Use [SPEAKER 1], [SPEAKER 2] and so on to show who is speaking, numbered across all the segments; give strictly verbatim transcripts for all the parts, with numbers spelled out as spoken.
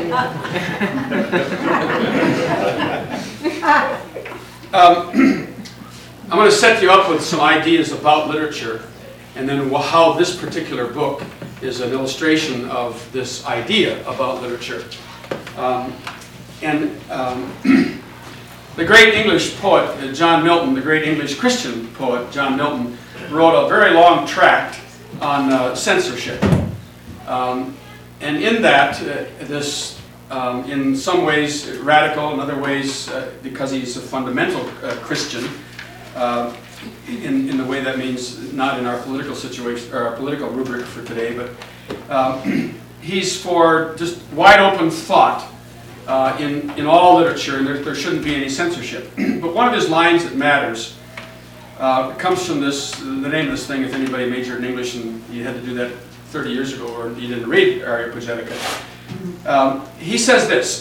[SPEAKER 1] um, I'm going to set you up with some ideas about literature, and then how this particular book is an illustration of this idea about literature. Um, and um, the great English poet, uh, John Milton, the great English Christian poet, John Milton, wrote a very long tract on uh, censorship. Um, and in that, uh, this, um, in some ways radical, in other ways, uh, because he's a fundamental uh, Christian, uh, in, in the way that means not in our political situation, or our political rubric for today, but um, he's for just wide open thought uh, in, in all literature, and there, there shouldn't be any censorship. But one of his lines that matters uh, comes from this, the name of this thing, if anybody majored in English and you had to do that thirty years ago, or you didn't read Areopagitica. Um, he says this: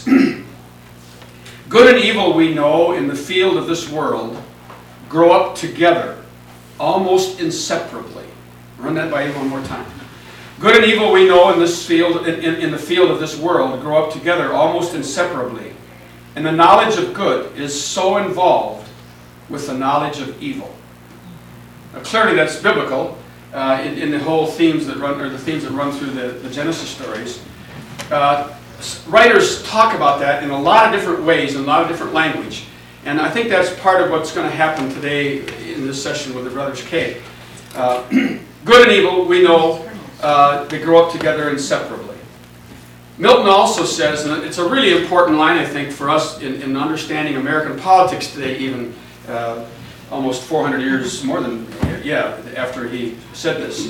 [SPEAKER 1] good and evil we know in the field of this world grow up together, almost inseparably. Run that by you one more time. Good and evil we know in this field, in, in, in the field of this world, grow up together, almost inseparably. And the knowledge of good is so involved with the knowledge of evil. Now, clearly, that's biblical uh, in, in the whole themes that run, or the themes that run through the, the Genesis stories. Uh, writers talk about that in a lot of different ways, in a lot of different language. And I think that's part of what's going to happen today in this session with the Brothers Kay. Uh, good and evil, we know, uh, they grow up together inseparably. Milton also says, and it's a really important line, I think, for us in, in understanding American politics today, even uh, almost four hundred years, more than, yeah, after he said this.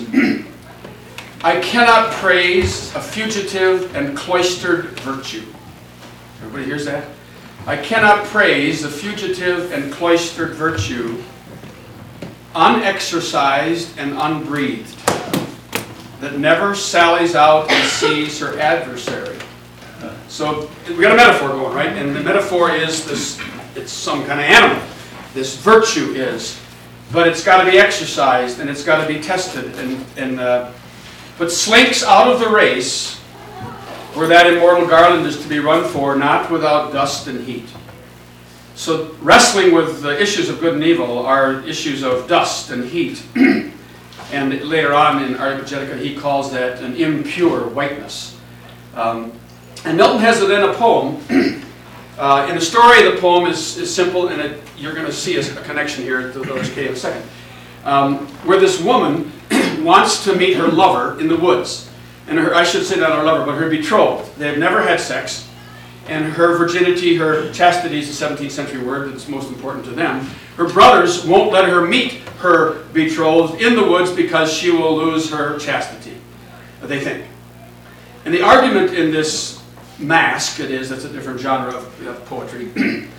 [SPEAKER 1] I cannot praise a fugitive and cloistered virtue. Everybody hears that? I cannot praise a fugitive and cloistered virtue, unexercised and unbreathed, that never sallies out and sees her adversary. So we got a metaphor going, right? And the metaphor is this, it's some kind of animal. This virtue is. But it's got to be exercised and it's got to be tested. And, and uh, but slinks out of the race where that immortal garland is to be run for, not without dust and heat. So wrestling with the issues of good and evil are issues of dust and heat. And later on in Areopagitica, he calls that an impure whiteness. Um, and Milton has it in a poem. uh, and the story of the poem is, is simple, and it, you're going to see a, a connection here to those K in a second. Um, where this woman wants to meet her lover in the woods. And her, I should say not her lover, but her betrothed. They have never had sex. And her virginity, her chastity is a seventeenth century word that's most important to them. Her brothers won't let her meet her betrothed in the woods because she will lose her chastity, they think. And the argument in this masque, it is, that's a different genre of, of poetry,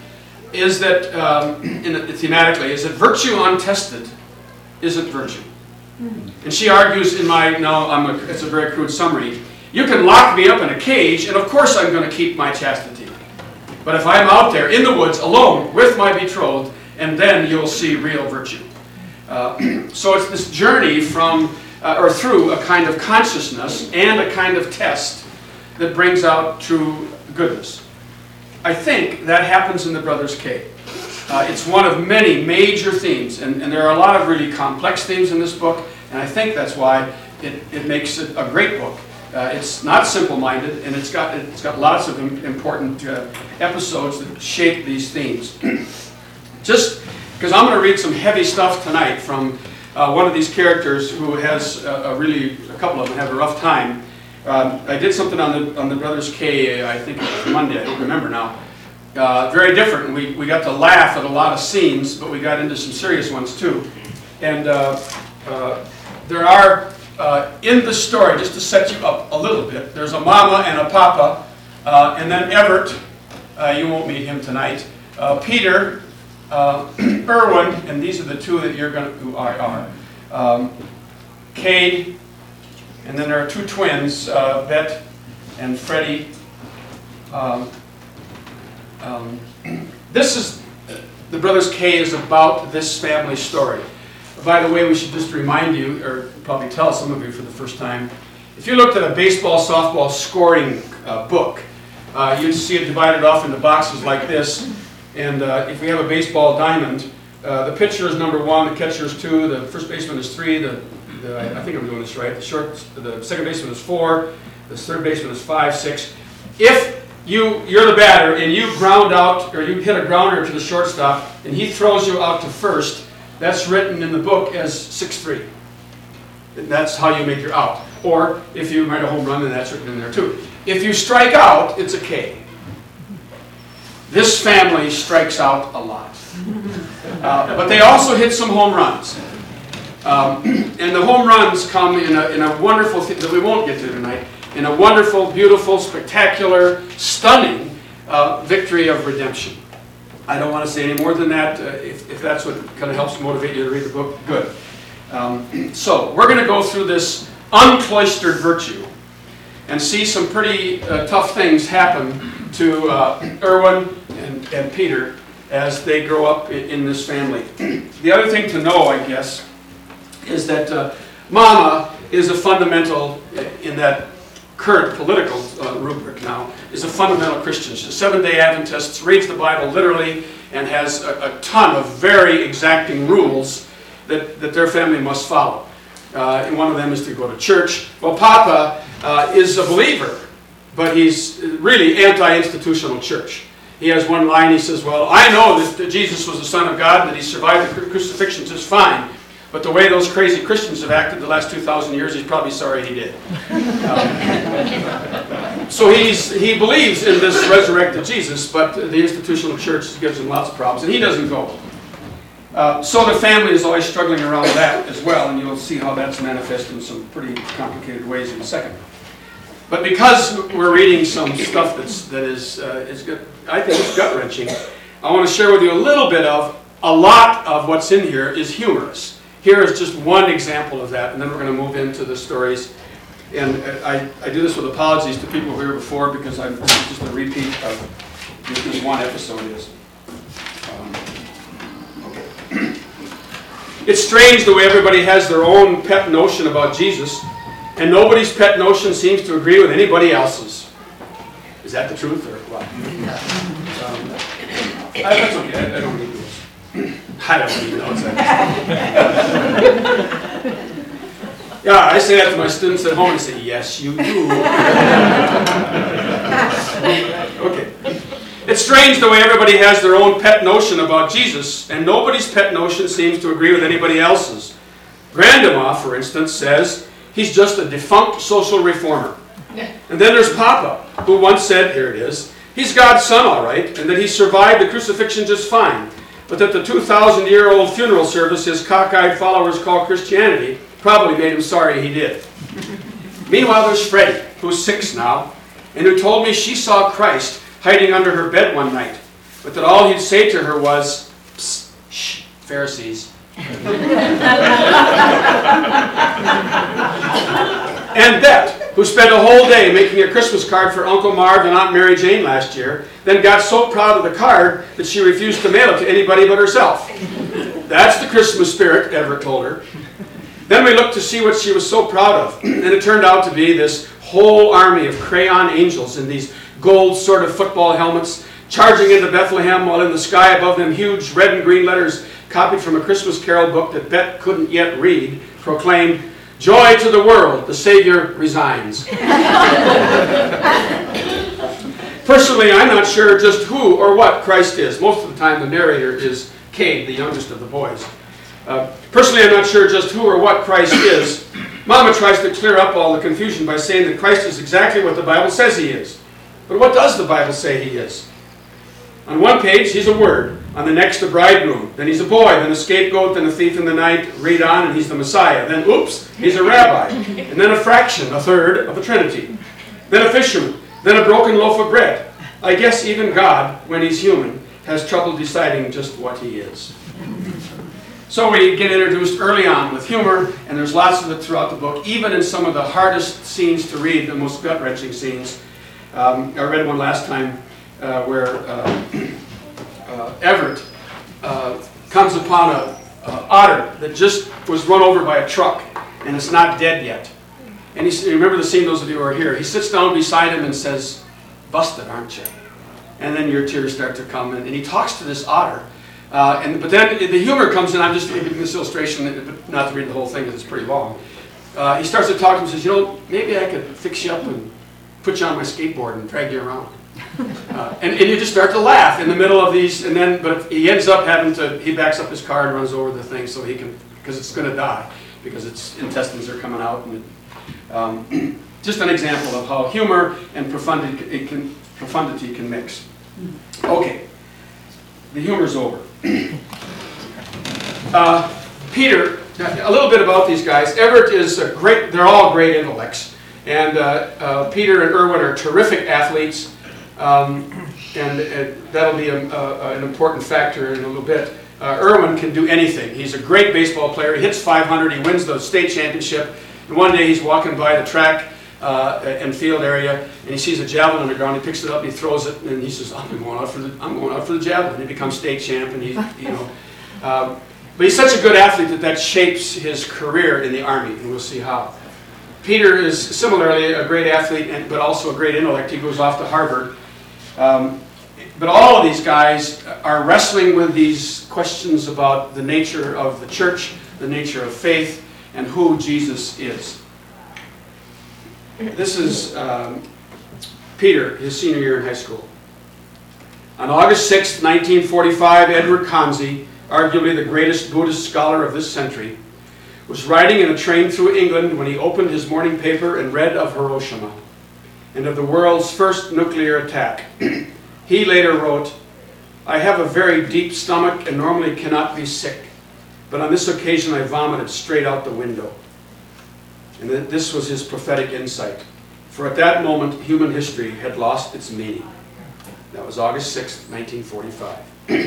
[SPEAKER 1] is that, um, in the, thematically, is that virtue untested isn't virtue. And she argues in my, no, I'm a, it's a very crude summary, you can lock me up in a cage, and of course I'm going to keep my chastity. But if I'm out there in the woods alone with my betrothed, and then you'll see real virtue. Uh, so it's this journey from, uh, or through a kind of consciousness and a kind of test that brings out true goodness. I think that happens in the Brothers Kay. Uh, it's one of many major themes, and, and there are a lot of really complex themes in this book, and I think that's why it, it makes it a great book. Uh, it's not simple-minded, and it's got, it's got lots of im important uh, episodes that shape these themes. Just because I'm going to read some heavy stuff tonight from uh, one of these characters who has a, a really, a couple of them have a rough time. Um, I did something on the, on the Brothers Kay, I think it was Monday, I don't remember now. Uh, very different. We, we got to laugh at a lot of scenes, but we got into some serious ones too. And uh, uh, there are, uh, in the story, just to set you up a little bit, there's a mama and a papa, uh, and then Everett, uh, you won't meet him tonight, uh, Peter, uh, Irwin, and these are the two that you're going to, who are, are um, Cade, and then there are two twins, uh, Bet and Freddie. Um, Um, this is, the Brothers Kay is about this family story. By the way, we should just remind you, or probably tell some of you for the first time, if you looked at a baseball, softball scoring uh, book, uh, you'd see it divided off into boxes like this. And uh, if we have a baseball diamond, uh, the pitcher is number one, the catcher is two, the first baseman is three, the, the I think I'm doing this right, the short, the second baseman is four, the third baseman is five, six. If you, you're the batter and you ground out, or you hit a grounder to the shortstop, and he throws you out to first, that's written in the book as six three. And that's how you make your out. Or if you write a home run, then that's written in there too. If you strike out, it's a K. This family strikes out a lot. Uh, but they also hit some home runs. Um, and the home runs come in a, in a wonderful thing that we won't get to tonight, in a wonderful, beautiful, spectacular, stunning uh, victory of redemption. I don't want to say any more than that. Uh, if, if that's what kind of helps motivate you to read the book, good. Um, so we're going to go through this uncloistered virtue and see some pretty uh, tough things happen to uh, Erwin and, and Peter as they grow up in, in this family. The other thing to know, I guess, is that uh, Mama is a fundamental, in that current political uh, rubric now, is a fundamental Christian. She's a Seventh-day Adventist, reads the Bible literally, and has a, a ton of very exacting rules that, that their family must follow. Uh, and one of them is to go to church. Well, Papa uh, is a believer, but he's really anti-institutional church. He has one line, he says, well, I know that Jesus was the Son of God and that he survived the crucifixion just fine, but the way those crazy Christians have acted the last two thousand years, he's probably sorry he did. Um, so he's, he believes in this resurrected Jesus, but the institutional church gives him lots of problems, and he doesn't go. Uh, so the family is always struggling around that as well, and you'll see how that's manifested in some pretty complicated ways in a second. But because we're reading some stuff that's, that is, uh, is good, I think it's gut-wrenching, I want to share with you a little bit of, a lot of what's in here is humorous. Here is just one example of that, and then we're going to move into the stories. And I, I do this with apologies to people who were here before, because I'm this is just a repeat of what this one episode is. Um, okay. It's strange the way everybody has their own pet notion about Jesus, and nobody's pet notion seems to agree with anybody else's. Is that the truth, or what? Um, I, that's okay. I, I don't need this. I don't even know exactly. Yeah, I say that to my students at home and say, yes, you do. Okay. It's strange the way everybody has their own pet notion about Jesus, and nobody's pet notion seems to agree with anybody else's. Grandma, for instance, says he's just a defunct social reformer. And then there's Papa, who once said, here it is, he's God's son, all right, and that he survived the crucifixion just fine, but that the two thousand year old funeral service his cockeyed followers call Christianity probably made him sorry he did. Meanwhile, there's Freddie, who's six now, and who told me she saw Christ hiding under her bed one night, but that all he'd say to her was, psst, shh, Pharisees. And Bet, who spent a whole day making a Christmas card for Uncle Marv and Aunt Mary Jane last year, then got so proud of the card that she refused to mail it to anybody but herself. That's the Christmas spirit, Everett told her. Then we looked to see what she was so proud of, and it turned out to be this whole army of crayon angels in these gold sort of football helmets, charging into Bethlehem while in the sky above them huge red and green letters copied from a Christmas Carol book that Bet couldn't yet read, proclaimed, "Joy to the world, the Savior resigns." Personally, I'm not sure just who or what Christ is. Most of the time the narrator is Cade, the youngest of the boys. Uh, personally, I'm not sure just who or what Christ is. Mama tries to clear up all the confusion by saying that Christ is exactly what the Bible says he is. But what does the Bible say he is? On one page, he's a word. On the next, a bridegroom. Then he's a boy. Then a scapegoat. Then a thief in the night. Read on, and he's the Messiah. Then, oops, he's a rabbi. And then a fraction, a third of the Trinity. Then a fisherman. Then a broken loaf of bread. I guess even God, when he's human, has trouble deciding just what he is. So we get introduced early on with humor, and there's lots of it throughout the book, even in some of the hardest scenes to read, the most gut-wrenching scenes. Um, I read one last time uh, where uh, uh, Everett uh, comes upon a, a otter that just was run over by a truck, and it's not dead yet. And he, remember the scene, those of you who are here. He sits down beside him and says, busted, aren't you? And then your tears start to come, and, and he talks to this otter. Uh, and But then the humor comes in. I'm just giving this illustration, but not to read the whole thing because it's pretty long. Uh, he starts to talk to him and says, you know, maybe I could fix you up and put you on my skateboard and drag you around. Uh, and, and you just start to laugh in the middle of these, and then, but he ends up having to, he backs up his car and runs over the thing so he can, because it's going to die, because its intestines are coming out. And it, um, just an example of how humor and profundity, it can, profundity can mix. Okay, the humor's over. uh, Peter, a little bit about these guys. Everett is a great, they're all great intellects. And uh, uh, Peter and Erwin are terrific athletes. Um, and uh, that'll be a, a, an important factor in a little bit. Uh, Erwin can do anything. He's a great baseball player. He hits five hundred. He wins the state championship. And one day he's walking by the track uh, and field area, and he sees a javelin on the ground. He picks it up and he throws it, and he says, "I'm going out for the I'm going out for the javelin." He becomes state champ, and he, you know. Uh, but he's such a good athlete that that shapes his career in the Army, and we'll see how. Peter is similarly a great athlete, and, but also a great intellect. He goes off to Harvard. Um, but all of these guys are wrestling with these questions about the nature of the church, the nature of faith, and who Jesus is. This is um, Peter, his senior year in high school. On August sixth, nineteen forty-five, Edward Kanzi, arguably the greatest Buddhist scholar of this century, was riding in a train through England when he opened his morning paper and read of Hiroshima and of the world's first nuclear attack. He later wrote, "I have a very deep stomach and normally cannot be sick, but on this occasion I vomited straight out the window." And this was his prophetic insight. For at that moment, human history had lost its meaning. That was August sixth, nineteen forty-five.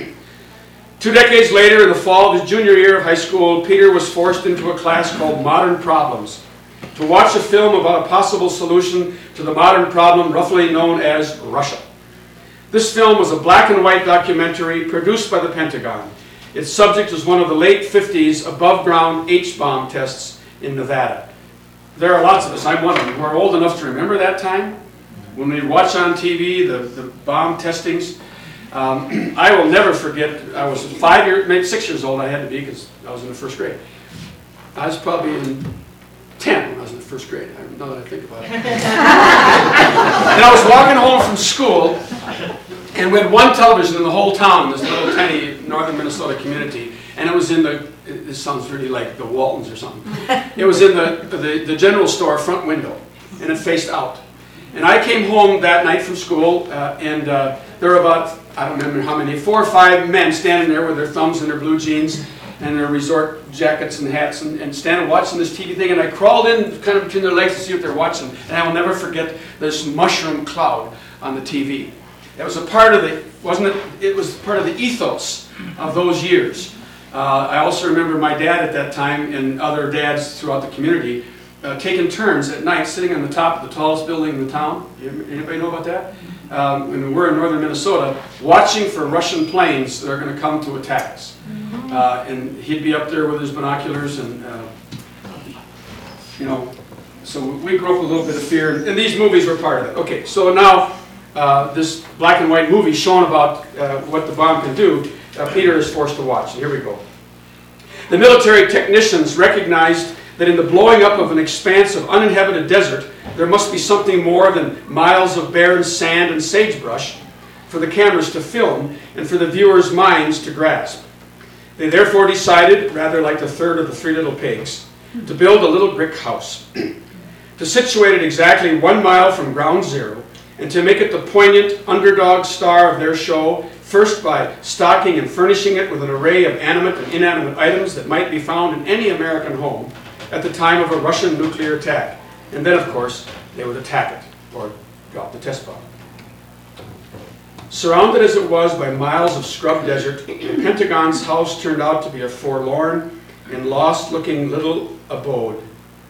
[SPEAKER 1] Two decades later, in the fall of his junior year of high school, Peter was forced into a class called Modern Problems to watch a film about a possible solution to the modern problem roughly known as Russia. This film was a black and white documentary produced by the Pentagon. Its subject was one of the late fifties above-ground H-bomb tests in Nevada. There are lots of us. I'm one of them. We're old enough to remember that time when we watch on T V the, the bomb testings. Um, I will never forget, I was five years, maybe six years old I had to be because I was in the first grade. I was probably in ten when I was in the first grade, now that I think about it. And I was walking home from school, and we had one television in the whole town, this little tiny northern Minnesota community, and it was in the, this sounds really like the Waltons or something. It was in the, the, the general store front window, and it faced out. And I came home that night from school, uh, and uh, there were about, I don't remember how many, four or five men standing there with their thumbs in their blue jeans and their resort jackets and hats, and, and standing watching this T V thing. And I crawled in kind of between their legs to see what they're watching. And I will never forget this mushroom cloud on the T V. It was a part of the, wasn't it? It was part of the ethos of those years. Uh, I also remember my dad at that time and other dads throughout the community uh, taking turns at night sitting on the top of the tallest building in the town. Anybody know about that? Um, when we're in northern Minnesota, watching for Russian planes that are going to come to attack us. Uh, and he'd be up there with his binoculars, and uh, you know, so we grew up with a little bit of fear, and these movies were part of it. Okay, so now uh, this black and white movie showing about uh, what the bomb can do, uh, Peter is forced to watch. Here we go. The military technicians recognized that in the blowing up of an expanse of uninhabited desert, there must be something more than miles of barren sand and sagebrush for the cameras to film and for the viewers' minds to grasp. They therefore decided, rather like the third of the Three Little Pigs, to build a little brick house, to situate it exactly one mile from ground zero, and to make it the poignant underdog star of their show, first by stocking and furnishing it with an array of animate and inanimate items that might be found in any American home at the time of a Russian nuclear attack. And then, of course, they would attack it, or drop the test bomb. Surrounded as it was by miles of scrub desert, the Pentagon's house turned out to be a forlorn and lost-looking little abode.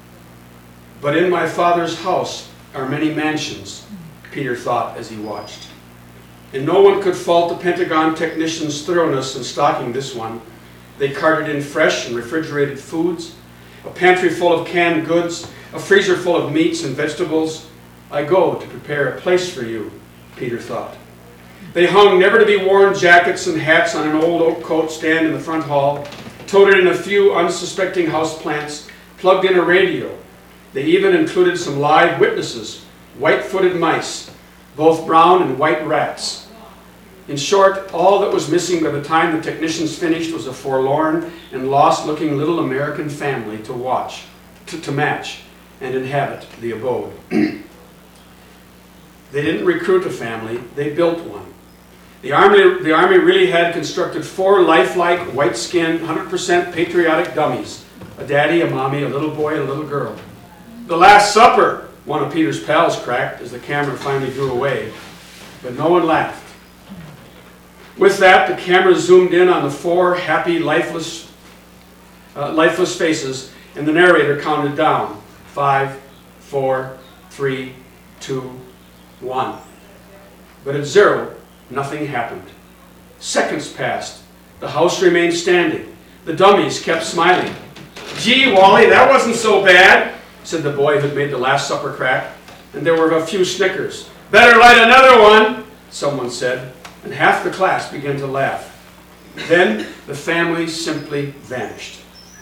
[SPEAKER 1] But in my father's house are many mansions, Peter thought as he watched. And no one could fault the Pentagon technicians' thoroughness in stocking this one. They carted in fresh and refrigerated foods, a pantry full of canned goods, a freezer full of meats and vegetables. I go to prepare a place for you, Peter thought. They hung never-to-be-worn jackets and hats on an old oak coat stand in the front hall, toted in a few unsuspecting houseplants, plugged in a radio. They even included some live witnesses, white-footed mice, both brown and white rats. In short, all that was missing by the time the technicians finished was a forlorn and lost-looking little American family to watch, to, to match, and inhabit the abode. They didn't recruit a family, they built one. The Army, the Army really had constructed four lifelike, white-skinned, one hundred percent patriotic dummies. A daddy, a mommy, a little boy, and a little girl. "The Last Supper," one of Peter's pals cracked as the camera finally drew away, but no one laughed. With that, the camera zoomed in on the four happy, lifeless, uh, lifeless faces, and the narrator counted down. Five, four, three, two, one. But at zero, nothing happened. Seconds passed. The house remained standing. The dummies kept smiling. "Gee, Wally, that wasn't so bad," said the boy who'd made the Last Supper crack, and there were a few snickers. "Better light another one," someone said, and half the class began to laugh. Then the family simply vanished.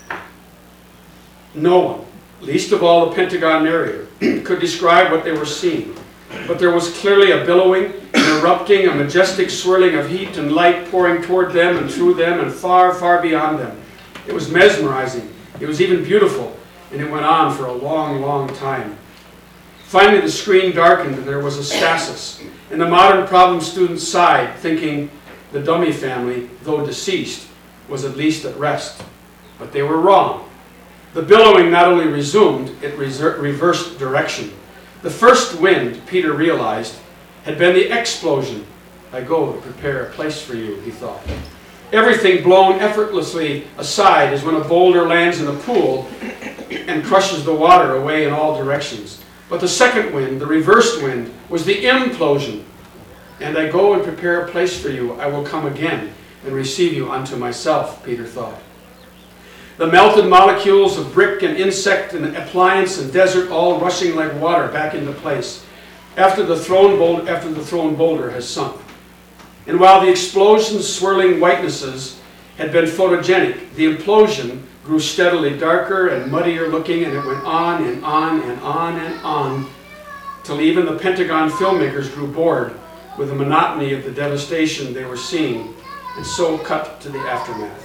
[SPEAKER 1] No one, least of all the Pentagon narrator, could describe what they were seeing, but there was clearly a billowing, an erupting, a majestic swirling of heat and light pouring toward them and through them and far, far beyond them. It was mesmerizing. It was even beautiful, and it went on for a long, long time. Finally, the screen darkened and there was a stasis, and the modern problem student sighed, thinking the dummy family, though deceased, was at least at rest. But they were wrong. The billowing not only resumed, it reversed direction. The first wind, Peter realized, had been the explosion. "I go to prepare a place for you," he thought. Everything blown effortlessly aside as when a boulder lands in a pool and crushes the water away in all directions. But the second wind, the reversed wind, was the implosion. "And I go and prepare a place for you. I will come again and receive you unto myself," Peter thought. The melted molecules of brick and insect and appliance and desert all rushing like water back into place after the thrown boulder, after the thrown boulder has sunk. And while the explosion's swirling whitenesses had been photogenic, the implosion grew steadily darker and muddier looking, and it went on and on and on and on till even the Pentagon filmmakers grew bored with the monotony of the devastation they were seeing, and so cut to the aftermath.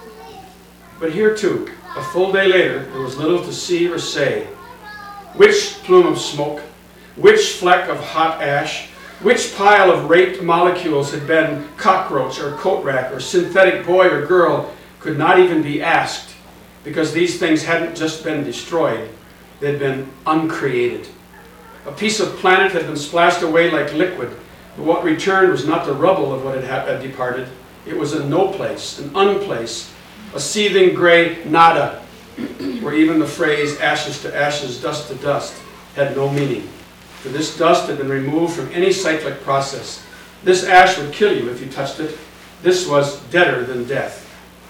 [SPEAKER 1] But here too, a full day later, there was little to see or say. Which plume of smoke, which fleck of hot ash, which pile of raped molecules had been cockroach or coat rack or synthetic boy or girl could not even be asked, because these things hadn't just been destroyed, they'd been uncreated. A piece of planet had been splashed away like liquid, but what returned was not the rubble of what had, had departed. It was a no place, an unplace, a seething gray nada, where even the phrase ashes to ashes, dust to dust had no meaning. For this dust had been removed from any cyclic process. This ash would kill you if you touched it. This was deader than death.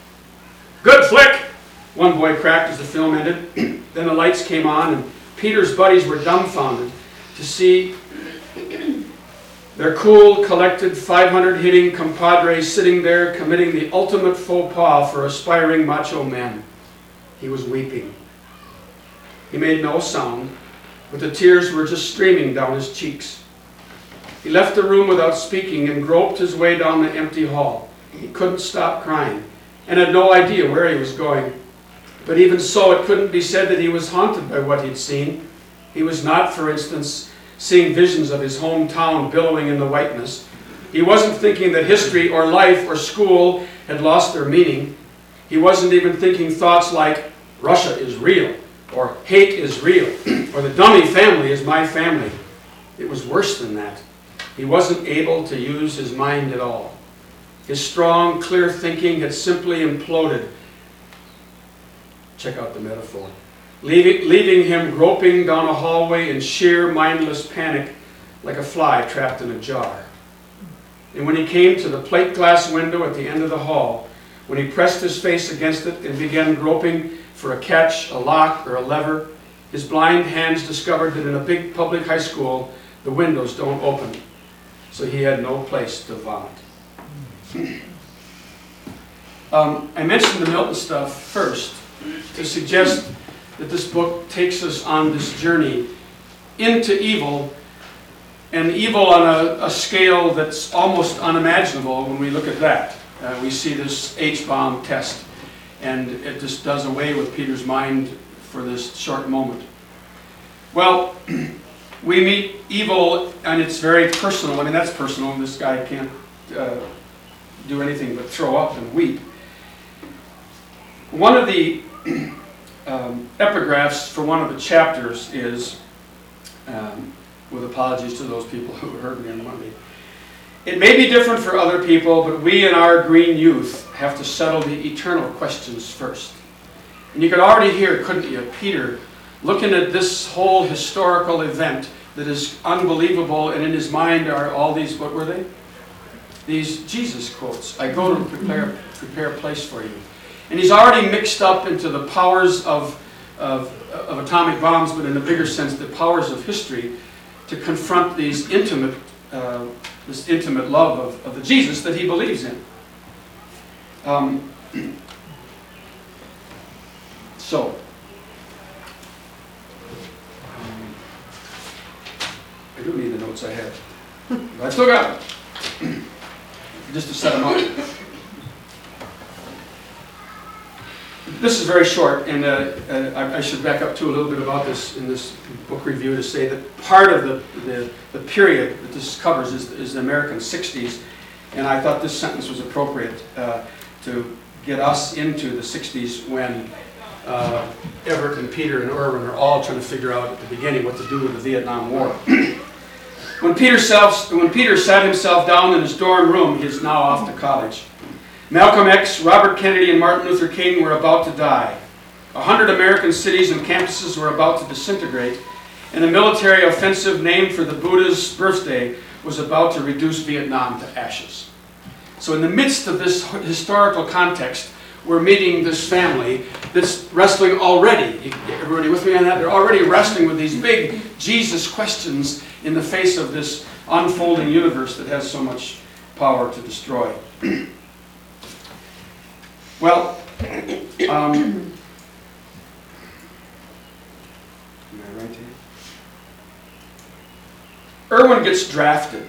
[SPEAKER 1] "Good flick!" one boy cracked as the film ended. Then the lights came on, and Peter's buddies were dumbfounded to see their cool, collected, five hundred hitting compadre sitting there committing the ultimate faux pas for aspiring macho men. He was weeping. He made no sound, but the tears were just streaming down his cheeks. He left the room without speaking and groped his way down the empty hall. He couldn't stop crying and had no idea where he was going. But even so, it couldn't be said that he was haunted by what he'd seen. He was not, for instance, seeing visions of his hometown billowing in the whiteness. He wasn't thinking that history or life or school had lost their meaning. He wasn't even thinking thoughts like, "Russia is real," or "hate is real," or "the dummy family is my family." It was worse than that. He wasn't able to use his mind at all. His strong, clear thinking had simply imploded. Check out the metaphor. Leaving, leaving him groping down a hallway in sheer mindless panic like a fly trapped in a jar. And when he came to the plate glass window at the end of the hall, when he pressed his face against it and began groping for a catch, a lock, or a lever, his blind hands discovered that in a big public high school, the windows don't open. so he had no place to vomit. um, I mentioned the Milton stuff first to suggest that this book takes us on this journey into evil, and evil on a, a scale that's almost unimaginable when we look at that. Uh, we see this H-bomb test, and it just does away with Peter's mind for this short moment. Well, we meet evil, and it's very personal. I mean, that's personal. This guy can't uh, do anything but throw up and weep. One of the um, epigraphs for one of the chapters is, um, with apologies to those people who heard me on Monday, "It may be different for other people, but we in our green youth have to settle the eternal questions first." And you could already hear, couldn't you, Peter looking at this whole historical event that is unbelievable, and in his mind are all these, what were they? These Jesus quotes. "I go to prepare, prepare a place for you." And he's already mixed up into the powers of, of, of atomic bombs, but in a bigger sense, the powers of history, to confront these intimate, uh, this intimate love of, of the Jesus that he believes in. Um, so, um, I do need the notes I had. But I still got them, just to set them up. This is very short, and uh, uh, I, I should back up to a little bit about this in this book review to say that part of the, the, the period that this covers is, is the American sixties, and I thought this sentence was appropriate uh, to get us into the sixties when uh, Everett and Peter and Irwin are all trying to figure out at the beginning what to do with the Vietnam War. When Peter, self, when Peter sat himself down in his dorm room, he is now off to college. Malcolm X, Robert Kennedy, and Martin Luther King were about to die. A hundred American cities and campuses were about to disintegrate, and a military offensive named for the Buddha's birthday was about to reduce Vietnam to ashes. So in the midst of this historical context, we're meeting this family that's wrestling already. Everybody with me on that? They're already wrestling with these big Jesus questions in the face of this unfolding universe that has so much power to destroy. Well, um, am I right here? Irwin gets drafted.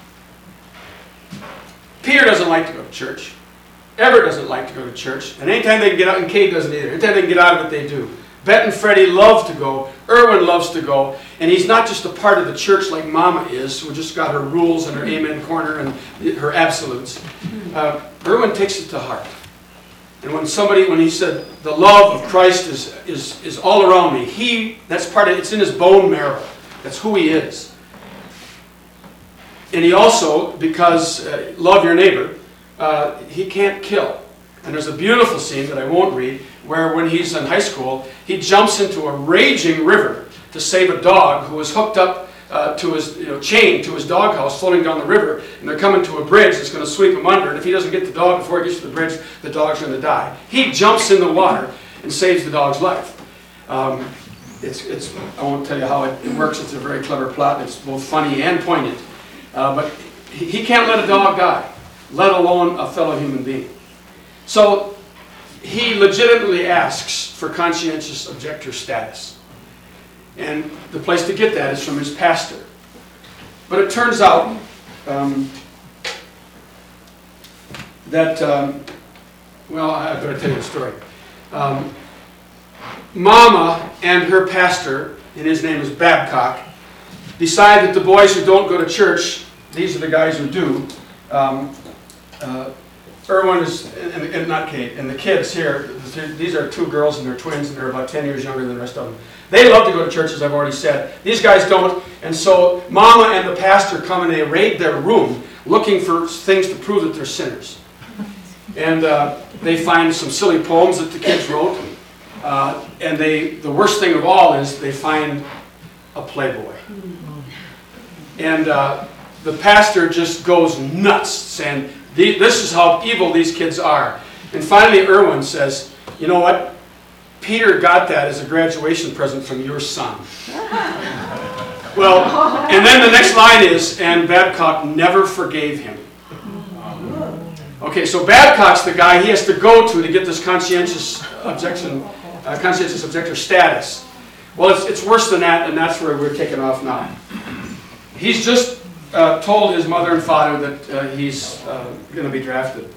[SPEAKER 1] Peter doesn't like to go to church. Everett doesn't like to go to church. And anytime they can get out, and Kate doesn't either. Anytime they can get out of it, they do. Bet and Freddie love to go. Irwin loves to go. And he's not just a part of the church like Mama is, who just got her rules and her amen corner and her absolutes. Uh, Irwin takes it to heart. And when somebody, when he said, the love of Christ is, is, is all around me, he, that's part of, it's in his bone marrow. That's who he is. And he also, because uh, love your neighbor, uh, he can't kill. And there's a beautiful scene that I won't read, where when he's in high school, he jumps into a raging river to save a dog who was hooked up uh, to his, you know, chained to his doghouse floating down the river, and they're coming to a bridge that's going to sweep him under, and if he doesn't get the dog before he gets to the bridge, the dog's going to die. He jumps in the water and saves the dog's life. Um, it's, it's, I won't tell you how it, it works. It's a very clever plot. It's both funny and poignant. Uh, but he, he can't let a dog die, let alone a fellow human being. So he legitimately asks for conscientious objector status. And the place to get that is from his pastor. But it turns out um, that, um, well, I better tell you the story. Um, Mama and her pastor, and his name is Babcock, decide that the boys who don't go to church, these are the guys who do. Um, uh, Irwin is, and, and not Kate, and the kids here, these are two girls and they're twins and they're about ten years younger than the rest of them. They love to go to church, as I've already said. These guys don't, and so Mama and the pastor come and they raid their room looking for things to prove that they're sinners. And uh, they find some silly poems that the kids wrote, uh, and they, the worst thing of all is they find a Playboy. And uh, the pastor just goes nuts, saying, this is how evil these kids are. And finally Irwin says, you know what? Peter got that as a graduation present from your son. Well, and then the next line is, and Babcock never forgave him. Okay, so Babcock's the guy he has to go to to get this conscientious objection, uh, conscientious objector status. Well, it's, it's worse than that, and that's where we're taking off now. He's just uh, told his mother and father that uh, he's uh, going to be drafted.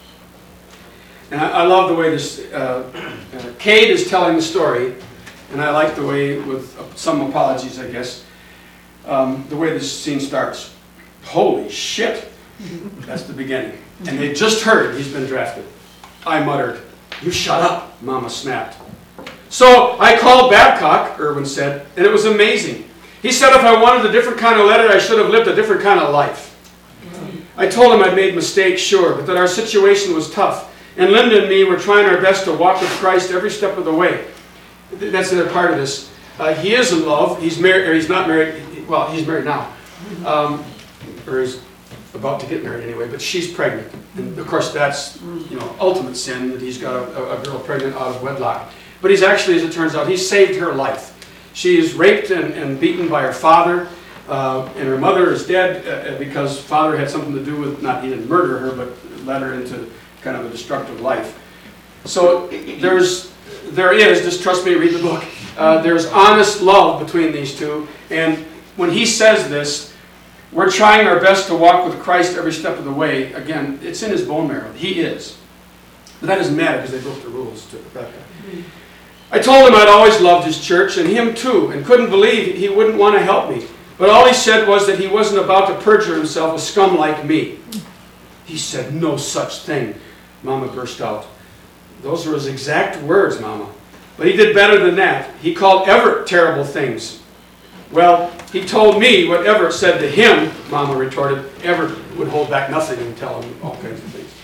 [SPEAKER 1] And I, I love the way this, uh, uh, Cade is telling the story, and I like the way, with some apologies, I guess, um, the way this scene starts. Holy shit! That's the beginning. And they just heard he's been drafted. I muttered, "You shut up," Mama snapped. So I called Babcock, Irwin said, and it was amazing. He said if I wanted a different kind of letter, I should have lived a different kind of life. I told him I'd made mistakes, sure, but that our situation was tough. And Linda and me were trying our best to walk with Christ every step of the way. That's the other part of this. Uh, he is in love. He's married, or he's not married. Well, he's married now. Um, or he's about to get married anyway, but she's pregnant. And of course that's, you know, ultimate sin that he's got a, a girl pregnant out of wedlock. But he's actually, as it turns out, he's saved her life. She is raped and, and beaten by her father, uh, and her mother is dead uh, because father had something to do with, not he didn't murder her, but led her into kind of a destructive life. So there's, there is, just trust me, read the book, uh, there's honest love between these two. And when he says this, we're trying our best to walk with Christ every step of the way. Again, it's in his bone marrow. He is. But that doesn't matter because they broke the rules to Rebecca. I told him I'd always loved his church, and him too, and couldn't believe he wouldn't want to help me. But all he said was that he wasn't about to perjure himself with scum like me. He said no such thing, Mama burst out. Those were his exact words, Mama. But he did better than that. He called Everett terrible things. Well, he told me what Everett said to him, Mama retorted. Everett would hold back nothing and tell him all kinds of things.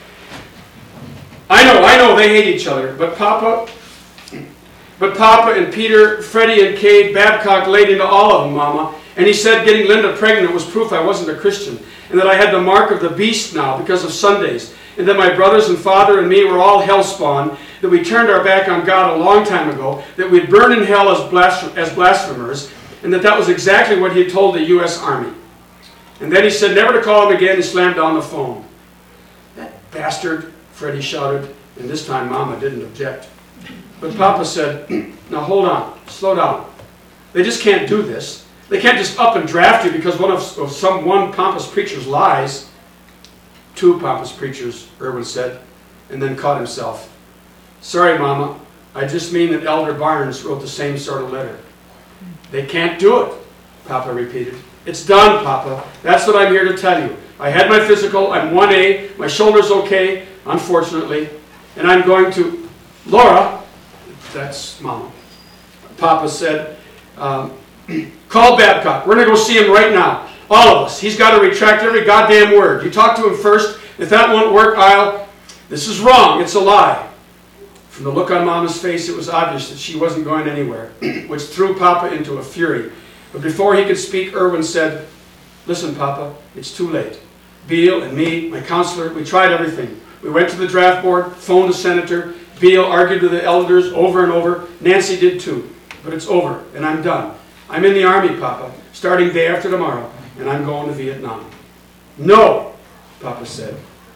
[SPEAKER 1] I know, I know, they hate each other, but Papa, but Papa and Peter, Freddie and Cade, Babcock laid into all of them, Mama. And he said getting Linda pregnant was proof I wasn't a Christian, and that I had the mark of the beast now because of Sundays, and that my brothers and father and me were all hellspawn, that we turned our back on God a long time ago, that we'd burn in hell as, blasph as blasphemers, and that that was exactly what he had told the U S Army. And then he said never to call him again and slammed down the phone. That bastard, Freddie shouted, and this time Mama didn't object. But Papa said, now hold on, slow down. They just can't do this. They can't just up and draft you because one of, of some one pompous preacher's lies. Two pompous preachers, Irwin said, and then caught himself. Sorry, Mama, I just mean that Elder Barnes wrote the same sort of letter. They can't do it, Papa repeated. It's done, Papa. That's what I'm here to tell you. I had my physical, I'm one A, my shoulder's okay, unfortunately, and I'm going to... Laura, that's Mama. Papa said, um, call Babcock. We're going to go see him right now. All of us. He's got to retract every goddamn word. You talk to him first. If that won't work, I'll... This is wrong. It's a lie. From the look on Mama's face, it was obvious that she wasn't going anywhere, which threw Papa into a fury. But before he could speak, Irwin said, listen, Papa, it's too late. Beale and me, my counselor, we tried everything. We went to the draft board, phoned the senator. Beale argued with the elders over and over. Nancy did too. But it's over, and I'm done. I'm in the Army, Papa, starting day after tomorrow, and I'm going to Vietnam. No, Papa said.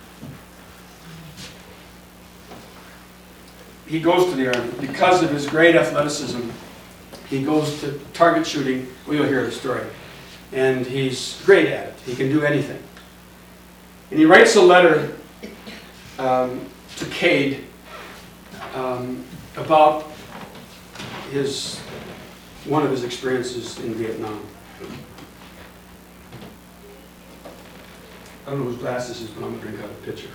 [SPEAKER 1] He goes to the Army because of his great athleticism. He goes to target shooting. Well, you'll hear the story. And he's great at it. He can do anything. And he writes a letter um, to Cade um, about his one of his experiences in Vietnam. I don't know whose glass this is, but I'm going to drink out of a pitcher.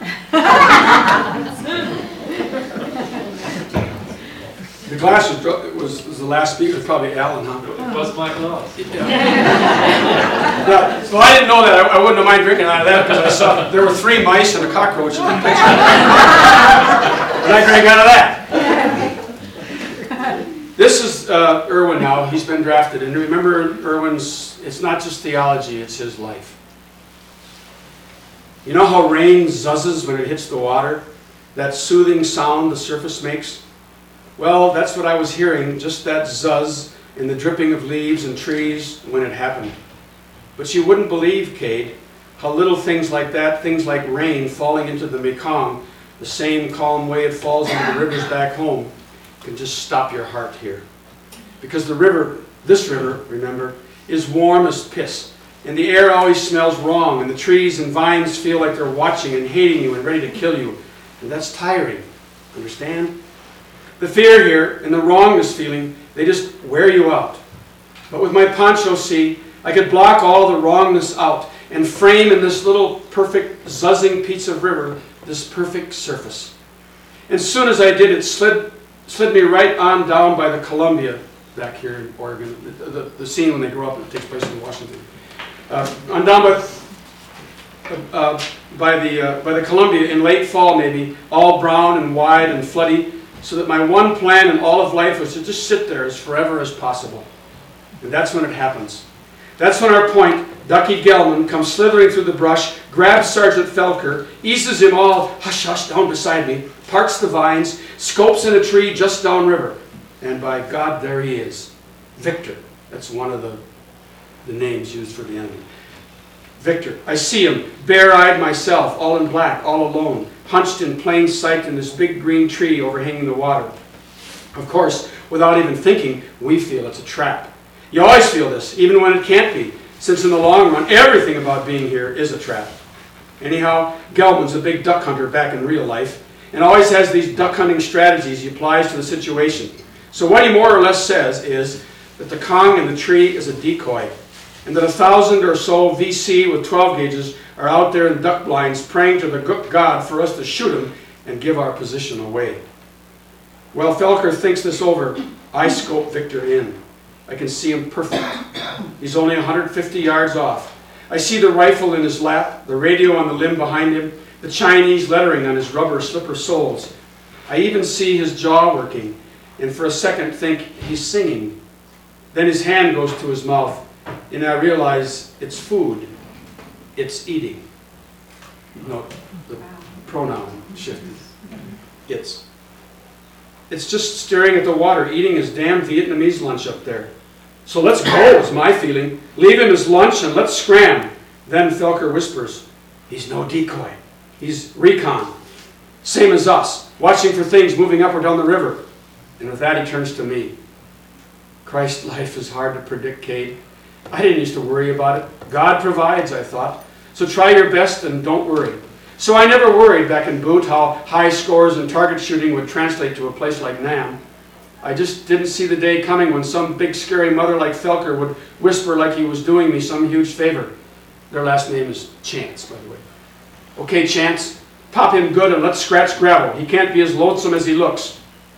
[SPEAKER 1] The glass was, was, was the last speaker, was probably Alan, huh?
[SPEAKER 2] It was my glass.
[SPEAKER 1] Yeah. Yeah. So I didn't know that. I, I wouldn't have mind drinking out of that because I saw there were three mice and a cockroach in the pitcher. And I drank out of that. This is uh, Irwin now. He's been drafted. And remember, Irwin's, it's not just theology, it's his life. You know how rain zuzzes when it hits the water? That soothing sound the surface makes? Well, that's what I was hearing, just that zuzz and the dripping of leaves and trees when it happened. But you wouldn't believe, Cade, how little things like that, things like rain falling into the Mekong, the same calm way it falls into the rivers back home, can just stop your heart here. Because the river, this river, remember, is warm as piss. And the air always smells wrong, and the trees and vines feel like they're watching and hating you and ready to kill you. And that's tiring. Understand? The fear here and the wrongness feeling, they just wear you out. But with my poncho, see, I could block all the wrongness out and frame in this little perfect zuzzing piece of river this perfect surface. And as soon as I did, it slid, slid me right on down by the Columbia back here in Oregon, the, the, the scene when they grow up, it takes place in Washington. Uh, on down by, uh, by, the, uh, by the Columbia in late fall maybe, all brown and wide and floody, so that my one plan in all of life was to just sit there as forever as possible. And that's when it happens. That's when our point, Ducky Gelman, comes slithering through the brush, grabs Sergeant Felker, eases him all hush hush down beside me, parts the vines, scopes in a tree just downriver. And by God, there he is. Victor. That's one of the, the names used for the enemy. Victor. I see him, bare-eyed myself, all in black, all alone, hunched in plain sight in this big green tree overhanging the water. Of course, without even thinking, we feel it's a trap. You always feel this, even when it can't be, since in the long run, everything about being here is a trap. Anyhow, Gelman's a big duck hunter back in real life, and always has these duck hunting strategies he applies to the situation. So what he more or less says is that the Kong in the tree is a decoy, and that a thousand or so V C with twelve gauges are out there in duck blinds praying to the God for us to shoot him and give our position away. While Felker thinks this over, I scope Victor in. I can see him perfect. He's only one hundred fifty yards off. I see the rifle in his lap, the radio on the limb behind him, the Chinese lettering on his rubber slipper soles. I even see his jaw working, and for a second think he's singing. Then his hand goes to his mouth, and I realize it's food. It's eating. No, the pronoun shifted. It's. It's just staring at the water, eating his damn Vietnamese lunch up there. So let's go, is my feeling. Leave him his lunch and let's scram. Then Felker whispers, he's no decoy. He's recon. Same as us, watching for things moving up or down the river. And with that, he turns to me. Christ, life is hard to predict, Cade. I didn't used to worry about it. God provides, I thought. So try your best and don't worry. So I never worried back in Boot how high scores and target shooting would translate to a place like Nam. I just didn't see the day coming when some big scary mother like Felker would whisper like he was doing me some huge favor. Their last name is Chance, by the way. Okay, Chance, pop him good and let's scratch gravel. He can't be as lonesome as he looks.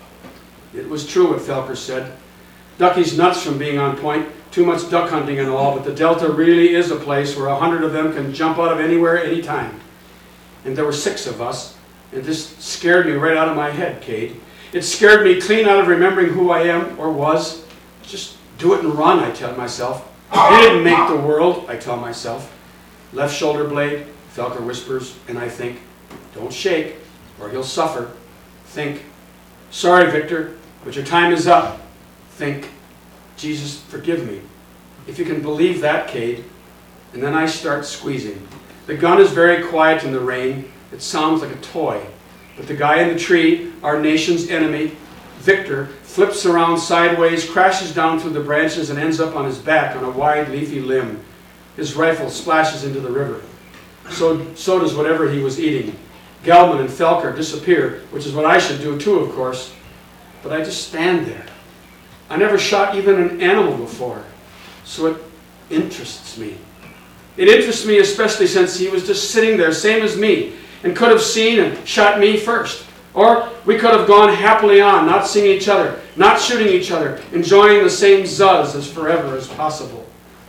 [SPEAKER 1] It was true what Felker said. Ducky's nuts from being on point, too much duck hunting and all, but the Delta really is a place where a hundred of them can jump out of anywhere, anytime. And there were six of us, and this scared me right out of my head, Cade. It scared me clean out of remembering who I am, or was. Just do it and run, I tell myself. You didn't make the world, I tell myself. Left shoulder blade, Felker whispers, and I think, don't shake, or you'll suffer. Think, sorry, Victor, but your time is up. Think, Jesus, forgive me. If you can believe that, Cade. And then I start squeezing. The gun is very quiet in the rain. It sounds like a toy. But the guy in the tree, our nation's enemy, Victor, flips around sideways, crashes down through the branches, and ends up on his back on a wide, leafy limb. His rifle splashes into the river. So, so does whatever he was eating. Gelman and Felker disappear, which is what I should do too, of course. But I just stand there. I never shot even an animal before, so it interests me. It interests me especially since he was just sitting there, same as me, and could have seen and shot me first. Or we could have gone happily on, not seeing each other, not shooting each other, enjoying the same zuzz as forever as possible.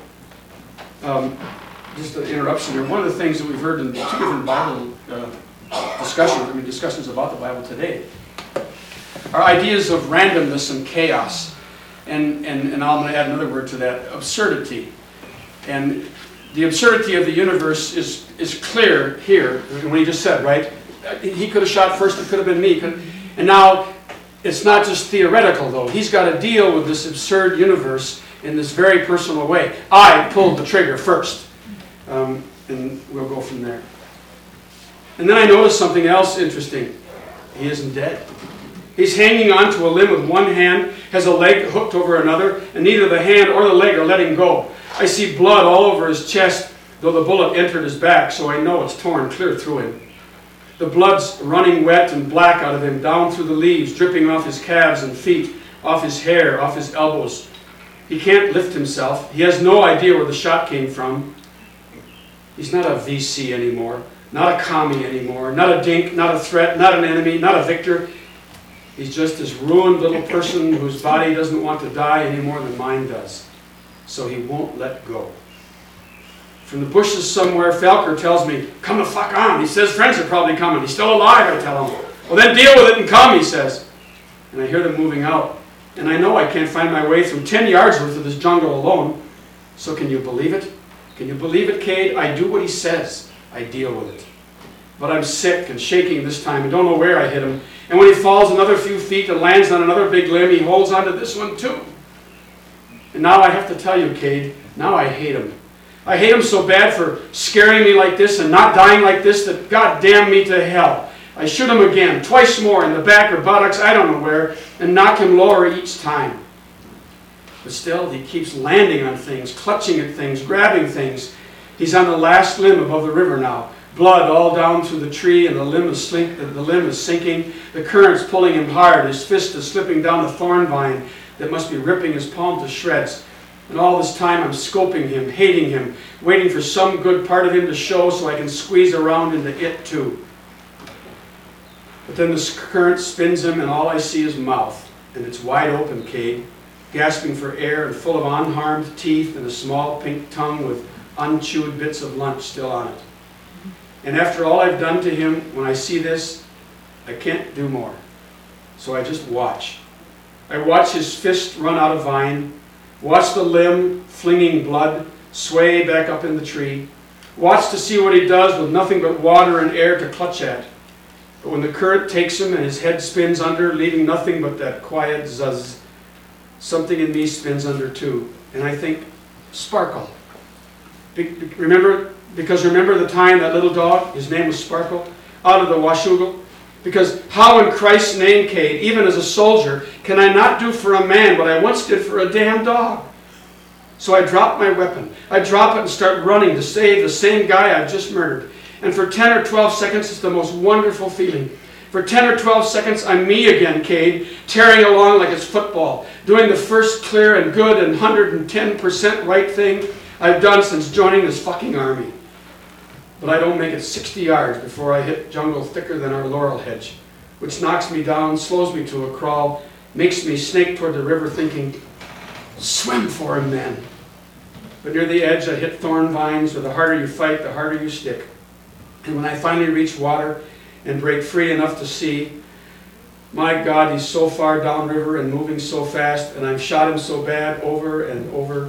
[SPEAKER 1] Um, just an interruption here. One of the things that we've heard in two different Bible uh, discussions, I mean discussions about the Bible today, are ideas of randomness and chaos. And, and, and I'm going to add another word to that, absurdity. And the absurdity of the universe is, is clear here, when he just said, right? He could have shot first, it could have been me. And now, it's not just theoretical, though. He's got to deal with this absurd universe in this very personal way. I pulled the trigger first. Um, and we'll go from there. And then I noticed something else interesting. He isn't dead. He's hanging onto a limb with one hand, has a leg hooked over another, and neither the hand or the leg are letting go. I see blood all over his chest, though the bullet entered his back, so I know it's torn clear through him. The blood's running wet and black out of him, down through the leaves, dripping off his calves and feet, off his hair, off his elbows. He can't lift himself. He has no idea where the shot came from. He's not a V C anymore, not a commie anymore, not a dink, not a threat, not an enemy, not a victor. He's just this ruined little person whose body doesn't want to die any more than mine does. So he won't let go. From the bushes somewhere, Falker tells me, come the fuck on. He says friends are probably coming. He's still alive, I tell him. Well, then deal with it and come, he says. And I hear them moving out. And I know I can't find my way through ten yards worth of this jungle alone. So can you believe it? Can you believe it, Cade? I do what he says. I deal with it. But I'm sick and shaking this time. I don't know where I hit him. And when he falls another few feet and lands on another big limb, he holds onto this one too. And now I have to tell you, Cade, now I hate him. I hate him so bad for scaring me like this and not dying like this that God damn me to hell. I shoot him again, twice more in the back or buttocks, I don't know where, and knock him lower each time. But still, he keeps landing on things, clutching at things, grabbing things. He's on the last limb above the river now. Blood all down through the tree, and the limb is, slink, the limb is sinking. The current's pulling him hard. His fist is slipping down the thorn vine that must be ripping his palm to shreds. And all this time I'm scoping him, hating him, waiting for some good part of him to show so I can squeeze around into it too. But then the current spins him and all I see is mouth. And it's wide open, Cade, gasping for air and full of unharmed teeth and a small pink tongue with unchewed bits of lunch still on it. And after all I've done to him, when I see this, I can't do more. So I just watch. I watch his fist run out of vine, watch the limb flinging blood sway back up in the tree, watch to see what he does with nothing but water and air to clutch at. But when the current takes him and his head spins under, leaving nothing but that quiet zuzz, something in me spins under too. And I think, Sparkle. Be remember, because remember the time that little dog, his name was Sparkle, out of the Washougal? Because how in Christ's name, Cade, even as a soldier, can I not do for a man what I once did for a damn dog? So I drop my weapon. I drop it and start running to save the same guy I've just murdered. And for ten or twelve seconds, it's the most wonderful feeling. For ten or twelve seconds, I'm me again, Cade, tearing along like it's football, doing the first clear and good and one hundred ten percent right thing I've done since joining this fucking army. But I don't make it sixty yards before I hit jungle thicker than our laurel hedge, which knocks me down, slows me to a crawl, makes me snake toward the river thinking, swim for him then. But near the edge I hit thorn vines, where the harder you fight, the harder you stick. And when I finally reach water and break free enough to see, my God, he's so far downriver and moving so fast, and I've shot him so bad over and over.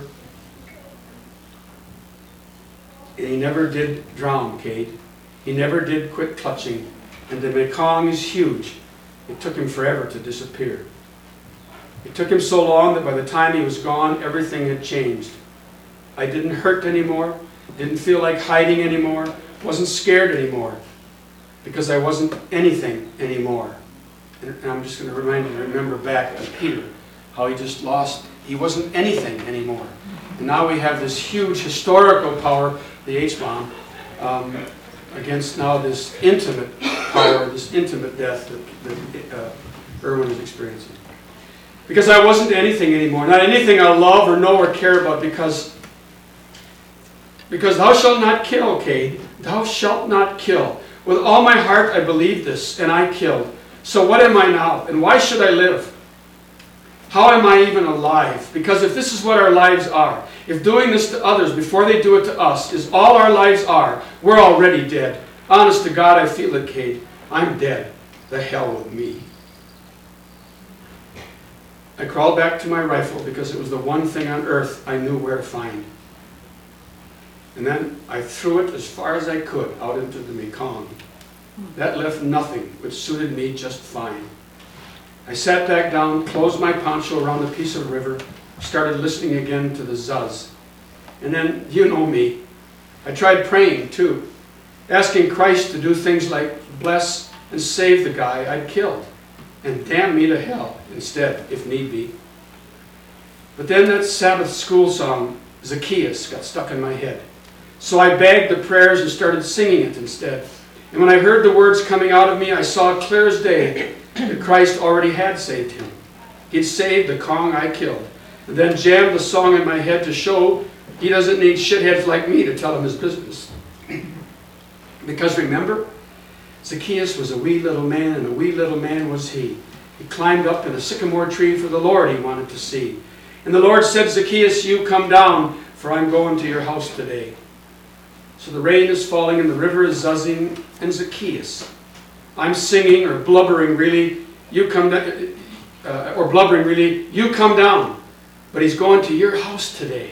[SPEAKER 1] And he never did drown, Cade. He never did quit clutching. And the Mekong is huge. It took him forever to disappear. It took him so long that by the time he was gone, everything had changed. I didn't hurt anymore, didn't feel like hiding anymore, wasn't scared anymore, because I wasn't anything anymore. And I'm just going to remind you to remember back to Peter, how he just lost, he wasn't anything anymore. And now we have this huge historical power, the H-bomb, um, against now this intimate power, this intimate death that, that uh, Irwin is experiencing. Because I wasn't anything anymore, not anything I love or know or care about, because, because thou shalt not kill, Cade. Thou shalt not kill. With all my heart I believed this, and I killed. So what am I now, and why should I live? How am I even alive? Because if this is what our lives are, if doing this to others before they do it to us is all our lives are, we're already dead. Honest to God, I feel it, Cade. I'm dead. The hell with me. I crawled back to my rifle because it was the one thing on earth I knew where to find. And then I threw it as far as I could out into the Mekong. That left nothing, which suited me just fine. I sat back down, closed my poncho around a piece of river, started listening again to the zuzz. And then, you know me, I tried praying too, asking Christ to do things like bless and save the guy I'd killed, and damn me to hell instead, if need be. But then that Sabbath school song, Zacchaeus, got stuck in my head. So I bagged the prayers and started singing it instead. And when I heard the words coming out of me, I saw clear as day that Christ already had saved him. He'd saved the Kong I killed, and then jammed the song in my head to show he doesn't need shitheads like me to tell him his business. Because remember, Zacchaeus was a wee little man, and a wee little man was he. He climbed up in a sycamore tree for the Lord he wanted to see. And the Lord said, Zacchaeus, you come down, for I'm going to your house today. So the rain is falling and the river is zuzzing, and Zacchaeus, I'm singing or blubbering really, you come down, uh, or blubbering really, you come down. But he's going to your house today.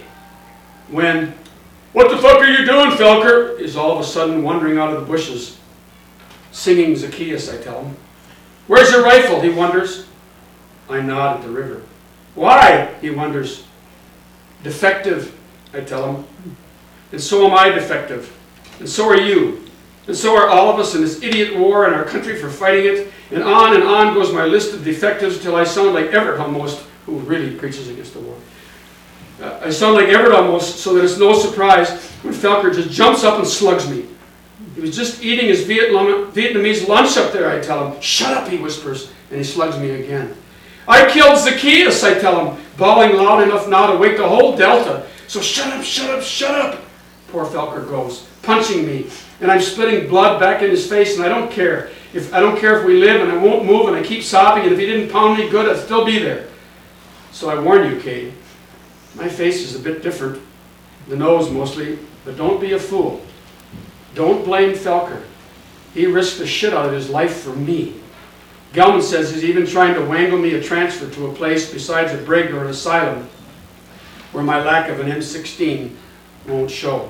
[SPEAKER 1] When, what the fuck are you doing, Felker? Is all of a sudden wandering out of the bushes. Singing Zacchaeus, I tell him. Where's your rifle? He wonders. I nod at the river. Why? He wonders. Defective, I tell him. And so am I defective. And so are you. And so are all of us in this idiot war in our country for fighting it. And on and on goes my list of defectives till I sound like Everett almost, who really preaches against the war. Uh, I sound like Everett almost, so that it's no surprise when Felker just jumps up and slugs me. He was just eating his Vietnam, Vietnamese lunch up there, I tell him. Shut up, he whispers, and he slugs me again. I killed Zacchaeus, I tell him, bawling loud enough now to wake the whole Delta. So shut up, shut up, shut up. Poor Felker goes, punching me, and I'm spitting blood back in his face, and I don't care. If I don't care if we live, and I won't move, and I keep sobbing, and if he didn't pound me good, I'd still be there. So I warn you, Cade, my face is a bit different, the nose mostly, but don't be a fool. Don't blame Felker. He risked the shit out of his life for me. Gelman says he's even trying to wangle me a transfer to a place besides a brig or an asylum where my lack of an M sixteen won't show.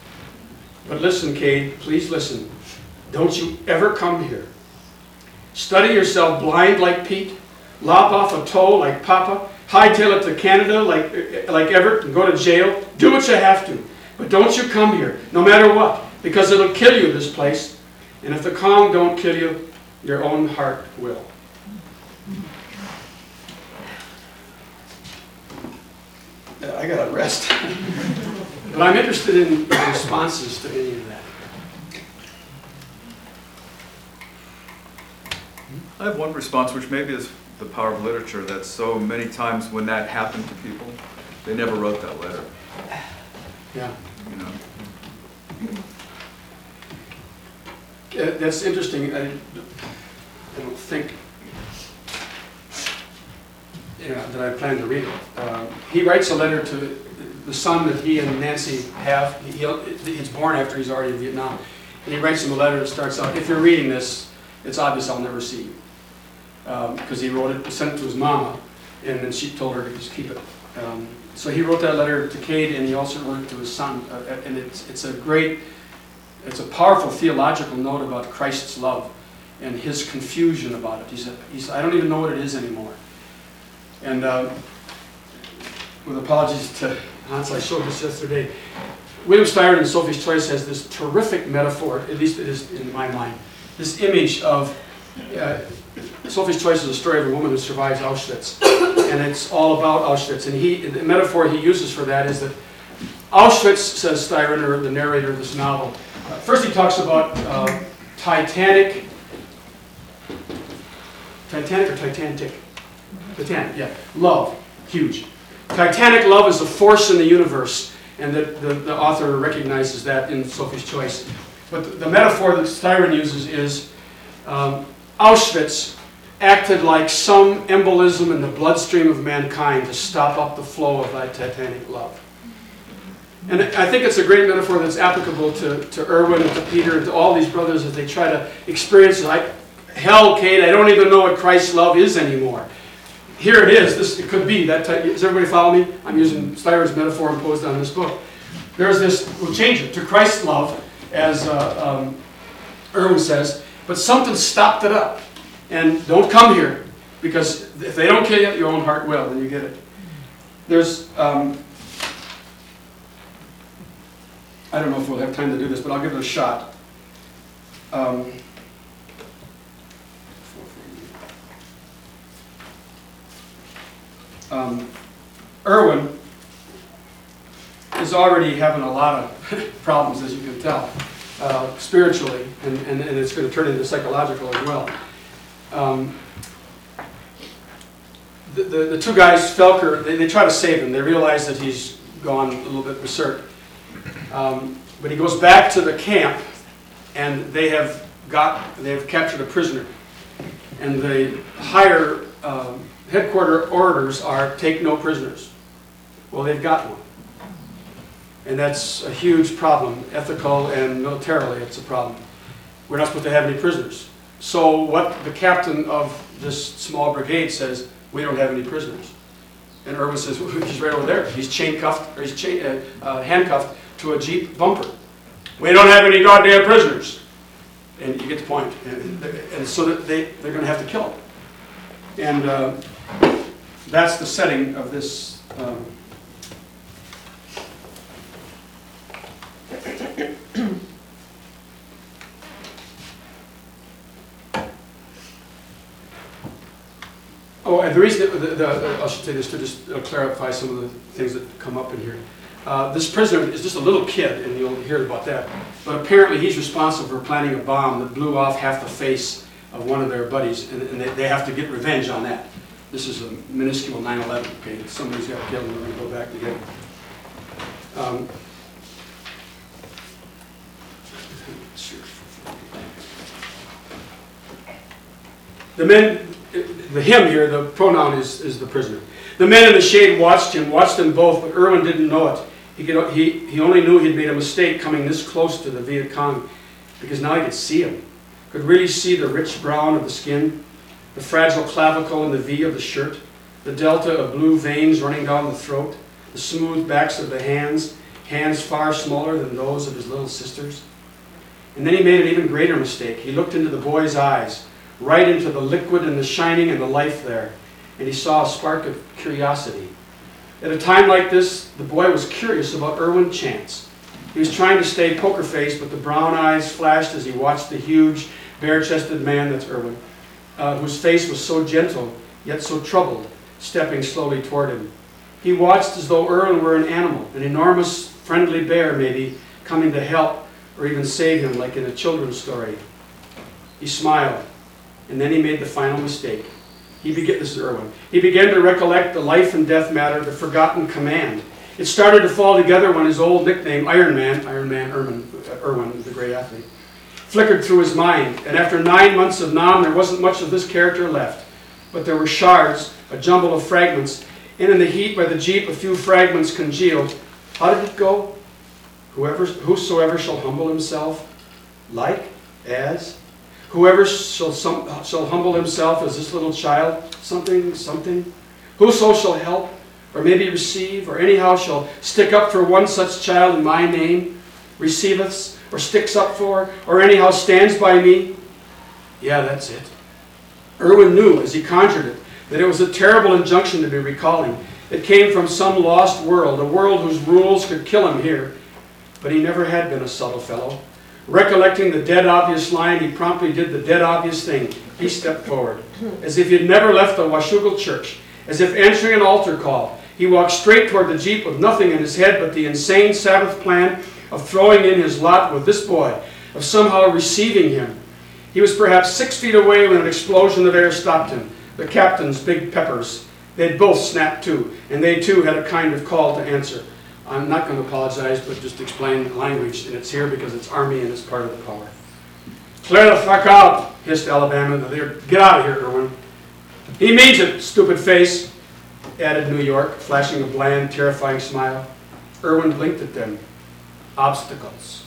[SPEAKER 1] But listen, Cade, please listen. Don't you ever come here. Study yourself blind like Pete, lop off a toe like Papa, hightail it to Canada like, like Everett and go to jail. Do what you have to. But don't you come here, no matter what, because it'll kill you, this place. And if the Kong don't kill you, your own heart will. I gotta rest. But I'm interested in responses to any of that.
[SPEAKER 2] I have one response, which maybe is the power of literature, that so many times when that happened to people, they never wrote that letter.
[SPEAKER 1] Yeah.
[SPEAKER 2] You know?
[SPEAKER 1] Uh, that's interesting. I, I don't think yeah, that I plan to read it. Uh, he writes a letter to the son that he and Nancy have. He, he's born after he's already in Vietnam. And he writes him a letter that starts out, if you're reading this, it's obvious I'll never see you. Because um, he wrote it, sent it to his mama, and then she told her to just keep it. Um, so he wrote that letter to Cade, and he also wrote it to his son. Uh, and it's, it's a great, it's a powerful theological note about Christ's love and his confusion about it. He's, a, he's I don't even know what it is anymore. And uh, with apologies to Hans, I showed this yesterday. William Styron in Sophie's Choice has this terrific metaphor, at least it is in my mind, this image of, uh, Sophie's Choice is a story of a woman who survives Auschwitz, and it's all about Auschwitz. And he, the metaphor he uses for that is that Auschwitz, says Styron, or the narrator of this novel, uh, first he talks about uh, Titanic, Titanic or Titanic? Titanic, yeah, love, huge. Titanic love is a force in the universe, and the, the, the author recognizes that in Sophie's Choice. But the, the metaphor that Styron uses is um, Auschwitz acted like some embolism in the bloodstream of mankind to stop up the flow of that Titanic love. And I think it's a great metaphor that's applicable to, to Erwin and to Peter and to all these brothers as they try to experience it. Like, hell, Cade, I don't even know what Christ's love is anymore. Here it is. This it could be that type. Does everybody follow me? I'm using Styron's metaphor imposed on this book. There's this. We'll change it to Christ's love, as uh, um, Erwin says. But something stopped it up. And don't come here. Because if they don't kill you, your own heart will, and you get it. There's, um, I don't know if we'll have time to do this, but I'll give it a shot. Um, um, Erwin is already having a lot of problems, as you can tell, uh, spiritually, and, and, and it's going to turn into psychological as well. Um, the, the, the two guys, Felker, they, they try to save him. They realize that he's gone a little bit berserk. Um, but he goes back to the camp, and they have got, they have captured a prisoner. And the higher um, headquarter orders are take no prisoners. Well, they've got one. And that's a huge problem, ethical and militarily it's a problem. We're not supposed to have any prisoners. So what the captain of this small brigade says, we don't have any prisoners. And Erwin says, well, he's right over there. He's chain cuffed, or he's chain, uh, uh, handcuffed to a Jeep bumper. We don't have any goddamn prisoners. And you get the point. And, and so that they, they're going to have to kill him. And uh, that's the setting of this. Um, Oh, and the reason, that, the, the, I should say this to just uh, clarify some of the things that come up in here. Uh, this prisoner is just a little kid, and you'll hear about that. But apparently he's responsible for planting a bomb that blew off half the face of one of their buddies, and, and they, they have to get revenge on that. This is a minuscule nine eleven, okay? Somebody's got killed, and we're going to go back together. Um, the men... The him here, the pronoun is, is the prisoner. The men in the shade watched him, watched them both, but Erwin didn't know it. He, could, he, he only knew he'd made a mistake coming this close to the Viet Cong, because now he could see him. Could really see the rich brown of the skin, the fragile clavicle and the V of the shirt, the delta of blue veins running down the throat, the smooth backs of the hands, hands far smaller than those of his little sisters. And then he made an even greater mistake. He looked into the boy's eyes, right into the liquid and the shining and the life there, and he saw a spark of curiosity. At a time like this, the boy was curious about Erwin Chance. He was trying to stay poker-faced, but the brown eyes flashed as he watched the huge, bare-chested man, that's Erwin, uh, whose face was so gentle, yet so troubled, stepping slowly toward him. He watched as though Erwin were an animal, an enormous, friendly bear, maybe, coming to help or even save him, like in a children's story. He smiled. And then he made the final mistake. He began, this is Erwin. He began to recollect the life and death matter, the forgotten command. It started to fall together when his old nickname, Iron Man, Iron Man Erwin, Erwin, the great athlete, flickered through his mind. And after nine months of Nam, there wasn't much of this character left. But there were shards, a jumble of fragments, and in the heat by the Jeep, a few fragments congealed. How did it go? Whoever, whosoever shall humble himself, like, as, whoever shall, some, shall humble himself as this little child, something, something. Whoso shall help, or maybe receive, or anyhow shall stick up for one such child in my name, receiveth, or sticks up for, or anyhow stands by me. Yeah, that's it. Erwin knew, as he conjured it, that it was a terrible injunction to be recalling. It came from some lost world, a world whose rules could kill him here. But he never had been a subtle fellow. Recollecting the dead obvious line, he promptly did the dead obvious thing. He stepped forward, as if he had never left the Washougal church, as if answering an altar call. He walked straight toward the Jeep with nothing in his head but the insane Sabbath plan of throwing in his lot with this boy, of somehow receiving him. He was perhaps six feet away when an explosion of air stopped him. The captain's big peppers. They'd both snapped too, and they too had a kind of call to answer. I'm not going to apologize, but just explain the language, and it's here because it's Army and it's part of the power. Clear the fuck out, hissed Alabama. Get out of here, Erwin. He means it, stupid face, added New York, flashing a bland, terrifying smile. Erwin blinked at them. Obstacles.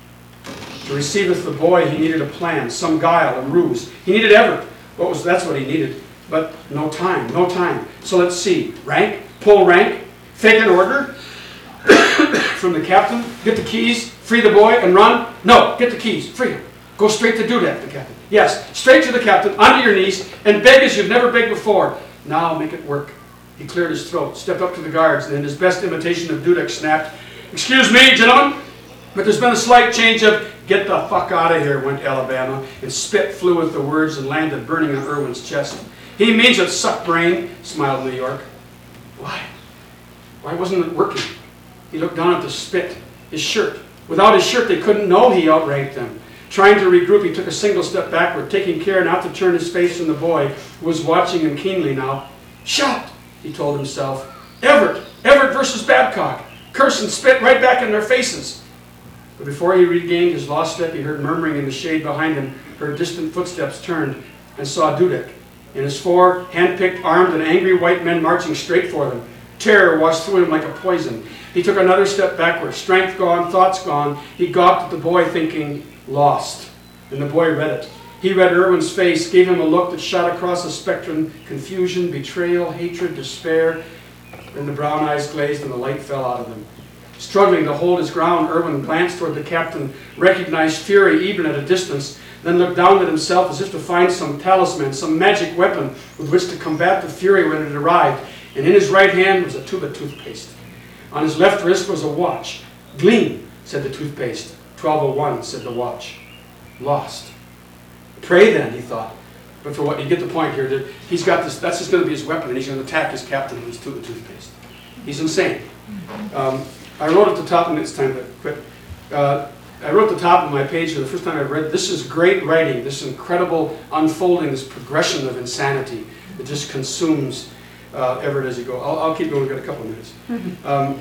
[SPEAKER 1] To receiveth the boy, he needed a plan, some guile, a ruse. He needed ever. What was, that's what he needed. But no time, no time. So let's see. Rank, pull rank, fake an order from the captain, get the keys, free the boy, and run. No, get the keys, free him. Go straight to Dudek, the captain. Yes, straight to the captain, onto your knees, and beg as you've never begged before. Now make it work. He cleared his throat, stepped up to the guards, and in his best imitation of Dudek snapped, "Excuse me, gentlemen, but there's been a slight change of..." "Get the fuck out of here," went Alabama, and spit flew with the words and landed burning on Irwin's chest. "He means it, suck brain," smiled New York. Why? Why wasn't it working? He looked down at the spit, his shirt. Without his shirt, they couldn't know he outranked them. Trying to regroup, he took a single step backward, taking care not to turn his face from the boy, who was watching him keenly now. "Shut!" he told himself. "Everett! Everett versus Babcock! Curse and spit right back in their faces!" But before he regained his lost step, he heard murmuring in the shade behind him, heard distant footsteps, turned, and saw Dudek, and his four hand-picked, armed, and angry white men marching straight for them. Terror washed through him like a poison. He took another step backward, strength gone, thoughts gone. He gawped at the boy, thinking, "Lost." And the boy read it. He read Irwin's face, gave him a look that shot across a spectrum, confusion, betrayal, hatred, despair. Then the brown eyes glazed and the light fell out of them. Struggling to hold his ground, Irwin glanced toward the captain, recognized fury even at a distance, then looked down at himself as if to find some talisman, some magic weapon with which to combat the fury when it arrived. And in his right hand was a tube of toothpaste. On his left wrist was a watch. "Gleam," said the toothpaste. twelve oh one, said the watch. Lost. Pray then, he thought. But for what? You get the point here. That he's got this. That's just going to be his weapon, and he's going to attack his captain with his tube of toothpaste. He's insane. Um, I wrote at the top, and it's time to quit. Uh, I wrote at the top of my page for the first time I read, this is great writing, this incredible unfolding, this progression of insanity that just consumes uh, Everett as you go. I'll, I'll keep going, we've got a couple of minutes. Um,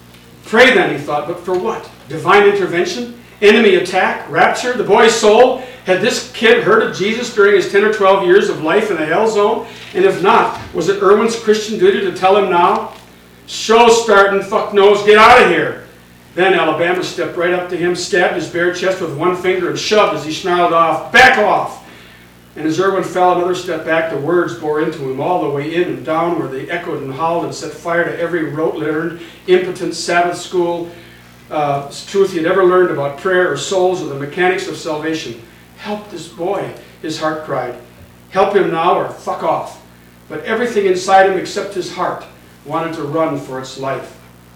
[SPEAKER 1] pray then, he thought, but for what? Divine intervention? Enemy attack? Rapture? The boy's soul? Had this kid heard of Jesus during his ten or twelve years of life in a hell zone? And if not, was it Irwin's Christian duty to tell him now? Show starting, fuck knows, get out of here. Then Alabama stepped right up to him, stabbed his bare chest with one finger and shoved as he snarled off, "Back off!" And as Irwin fell another step back, the words bore into him all the way in and down where they echoed and howled and set fire to every rote-learned, impotent Sabbath school uh, truth he had ever learned about prayer or souls or the mechanics of salvation. Help this boy, his heart cried. Help him now or fuck off. But everything inside him except his heart wanted to run for its life.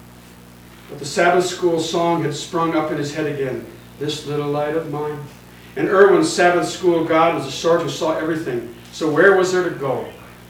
[SPEAKER 1] But the Sabbath school song had sprung up in his head again. This little light of mine. And Irwin's Sabbath school God was a sort who saw everything. So where was there to go?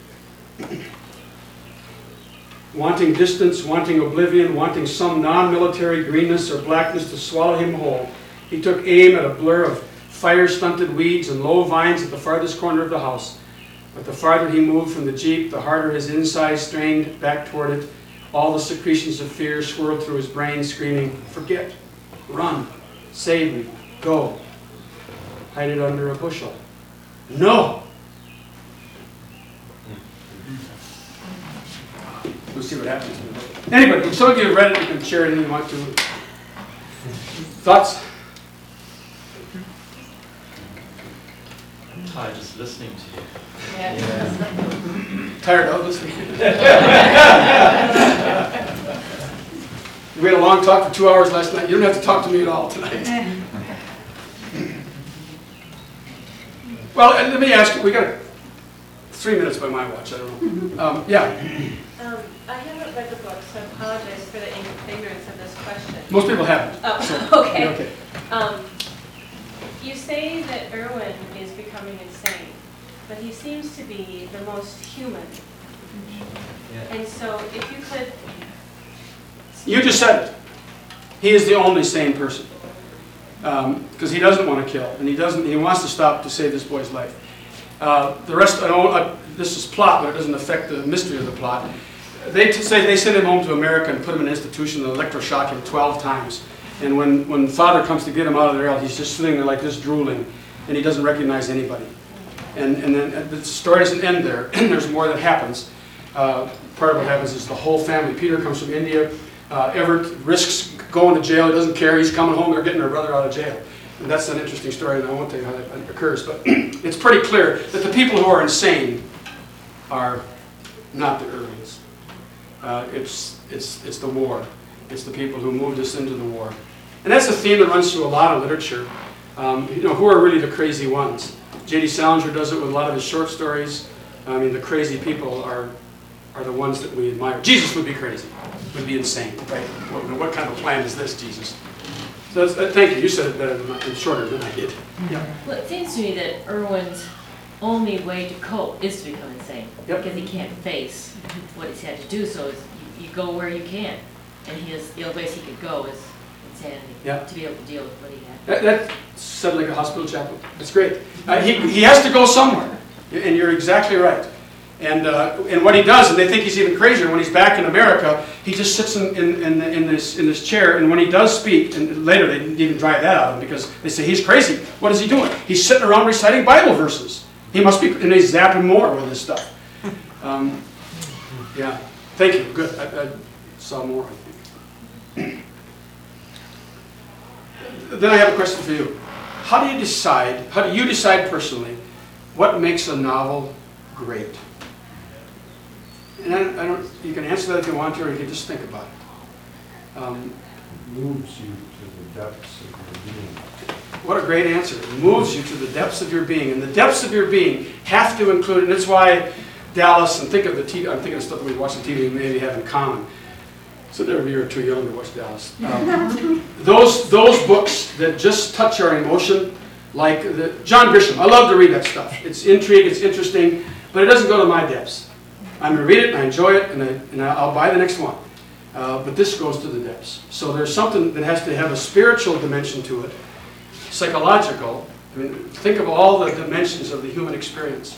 [SPEAKER 1] Wanting distance, wanting oblivion, wanting some non-military greenness or blackness to swallow him whole, he took aim at a blur of fire-stunted weeds and low vines at the farthest corner of the house. But the farther he moved from the jeep, the harder his insides strained back toward it. All the secretions of fear swirled through his brain, screaming, "Forget, run, save me, go." Hide it under a bushel. No! We'll see what happens. Anybody, if some of you have read it, you can share it if you want to. Thoughts?
[SPEAKER 3] I'm tired just listening to you.
[SPEAKER 4] Yeah.
[SPEAKER 1] Tired of listening? We had a long talk for two hours last night. You don't have to talk to me at all tonight. Well, and let me ask you, we got three minutes by my watch, I don't know. Um, yeah.
[SPEAKER 4] Um, I haven't read the book, so I apologize for the ignorance of this question.
[SPEAKER 1] Most people haven't.
[SPEAKER 4] Oh,
[SPEAKER 1] so,
[SPEAKER 4] okay.
[SPEAKER 1] Okay.
[SPEAKER 4] Um, you say that Irwin is becoming insane, but he seems to be the most human.
[SPEAKER 3] Yeah.
[SPEAKER 4] And so if you could...
[SPEAKER 1] You just said it. He is the only sane person. Because um, he doesn't want to kill, and he doesn't. He wants to stop to save this boy's life. Uh, the rest, I don't, uh, this is plot, but it doesn't affect the mystery of the plot. They t say they send him home to America and put him in an institution and electroshock him twelve times. And when when father comes to get him out of there, he's just sitting there like this, drooling, and he doesn't recognize anybody. And and then uh, the story doesn't end there. There's more that happens. Uh, part of what happens is the whole family. Peter comes from India. Uh, Everett risks going to jail. He doesn't care. He's coming home. They're getting their brother out of jail. And that's an interesting story, and I won't tell you how that occurs. But it's pretty clear that the people who are insane are not the Irwins. Uh, it's, it's, it's the war. It's the people who moved us into the war. And that's a theme that runs through a lot of literature. Um, you know, who are really the crazy ones? J D Salinger does it with a lot of his short stories. I mean, the crazy people are, are the ones that we admire. Jesus would be crazy, would be insane, right? What, what kind of plan is this, Jesus? So that's, uh, thank you, you said it better than, and shorter than I did. Yeah.
[SPEAKER 5] Well, it seems to me that Irwin's only way to cope is to become insane.
[SPEAKER 1] Yep.
[SPEAKER 5] Because he can't face what he's had to do, so it's, you, you go where you can. And he is, the only place he could go is insanity,
[SPEAKER 1] Yeah.
[SPEAKER 5] to be able to deal with what he had.
[SPEAKER 1] That, that sounds like a hospital chaplain. That's great. Uh, he, he has to go somewhere, and you're exactly right. And, uh, and what he does, and they think he's even crazier, when he's back in America, he just sits in, in, in, in, this, in this chair, and when he does speak, and later they didn't even drive that out of him because they say he's crazy. What is he doing? He's sitting around reciting Bible verses. He must be, and he's zapping more with this stuff. Um, yeah, thank you, good. I, I saw more, I think. Then I have a question for you. How do you decide, how do you decide personally, what makes a novel great? And I don't, I don't, you can answer that if you want to, or you can just think about it. Um,
[SPEAKER 6] Moves you to the depths of your being.
[SPEAKER 1] what a great answer. It moves you to the depths of your being. And the depths of your being have to include, and that's why Dallas, and think of the T V, I'm thinking of stuff we watch on T V and maybe have in common. So there you're too young to watch Dallas. Um, those, those books that just touch our emotion, like the, John Grisham, I love to read that stuff. It's intrigue, it's interesting, but it doesn't go to my depths. I'm going to read it, and I enjoy it, and, I, and I'll buy the next one. Uh, but this goes to the depths. So there's something that has to have a spiritual dimension to it, psychological. I mean, think of all the dimensions of the human experience.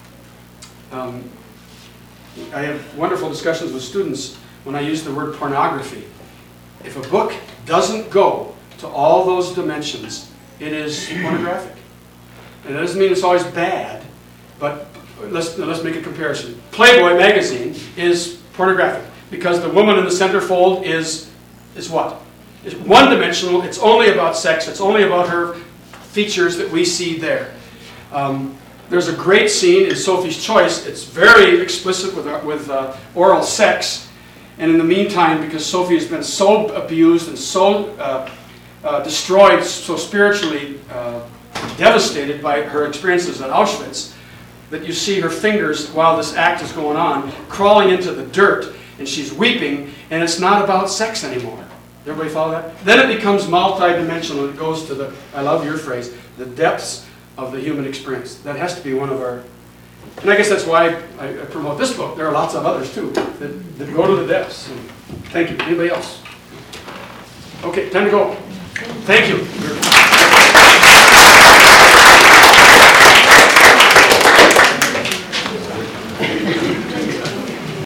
[SPEAKER 1] Um, I have wonderful discussions with students when I use the word pornography. If a book doesn't go to all those dimensions, it is pornographic. And it doesn't mean it's always bad, but let's, let's make a comparison. Playboy magazine is pornographic because the woman in the centerfold is, is what? It's one-dimensional, it's only about sex, it's only about her features that we see there. Um, there's a great scene in Sophie's Choice. It's very explicit with, uh, with uh, oral sex. And in the meantime, because Sophie has been so abused and so uh, uh, destroyed, so spiritually uh, devastated by her experiences at Auschwitz, that you see her fingers, while this act is going on, crawling into the dirt, and she's weeping, and it's not about sex anymore. Everybody follow that? Then it becomes multi-dimensional. It goes to the, I love your phrase, the depths of the human experience. That has to be one of our, and I guess that's why I, I promote this book. There are lots of others too, that, that go to the depths. Thank you. Anybody else? Okay, time to go. Thank you.